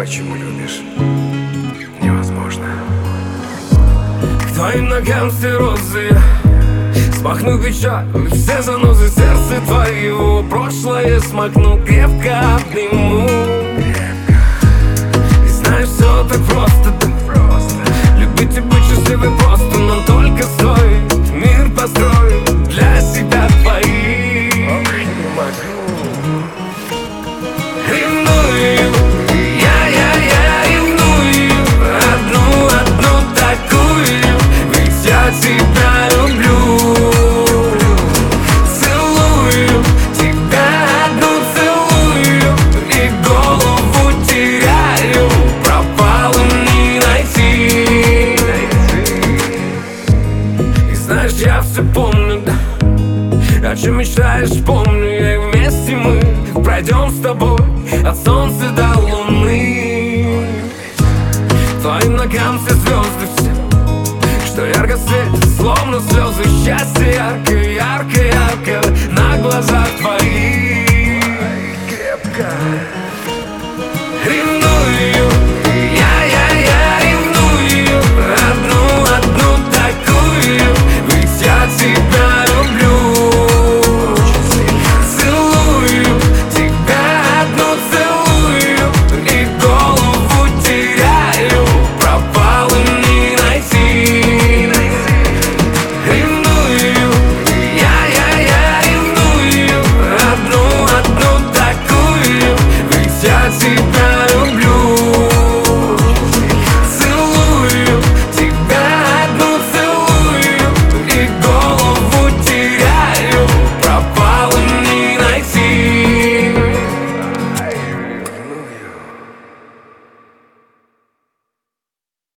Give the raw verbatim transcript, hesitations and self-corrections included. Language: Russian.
почему любишь невозможно. К твоим ногам все розы, смахну печаль, все занозы сердца твоего. Прошлое смакну, крепко обниму. И знаешь, все так просто, так просто. Любить и быть счастливой просто, но только стоит мир построить для себя твоих. Ревную, я-я-я ревную, одну, одну такую, ведь я тебя люблю. Целую тебя одну, целую, и голову теряю, пропала не найти. И знаешь, я все помню, да, о чем мечтаешь, помню я, и вместе мы пройдем с тобой от солнца до луны. Твоим ногам все звезды, все, что ярко светят, словно слезы счастья.